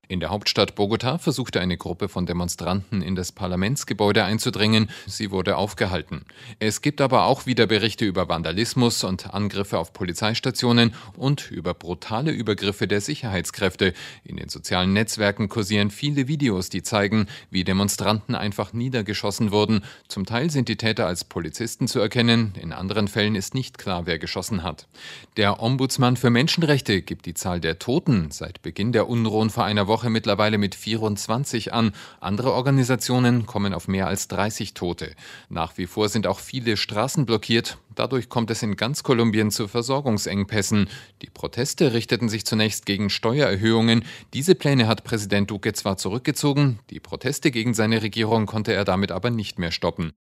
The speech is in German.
In der Hauptstadt Bogotá versuchte eine Gruppe von Demonstranten in das Parlamentsgebäude einzudringen. Sie wurde aufgehalten. Es gibt aber auch wieder Berichte über Vandalismus und Angriffe auf Polizeistationen und über brutale Übergriffe der Sicherheitskräfte. In den sozialen Netzwerken kursieren viele Videos, die zeigen, wie Demonstranten einfach niedergeschossen wurden. Zum Teil sind die Täter als Polizisten zu erkennen, in anderen Fällen ist nicht klar, wer geschossen hat. Der Ombudsmann für Menschenrechte gibt die Zahl der Toten seit Beginn der Unruhen vor einer Woche mittlerweile mit 24 an. Andere Organisationen kommen auf mehr als 30 Tote. Nach wie vor sind auch viele Straßen blockiert. Dadurch kommt es in ganz Kolumbien zu Versorgungsengpässen. Die Proteste richteten sich zunächst gegen Steuererhöhungen. Diese Pläne hat Präsident Duque zwar zurückgezogen, die Proteste gegen seine Regierung konnte er damit aber nicht mehr stoppen.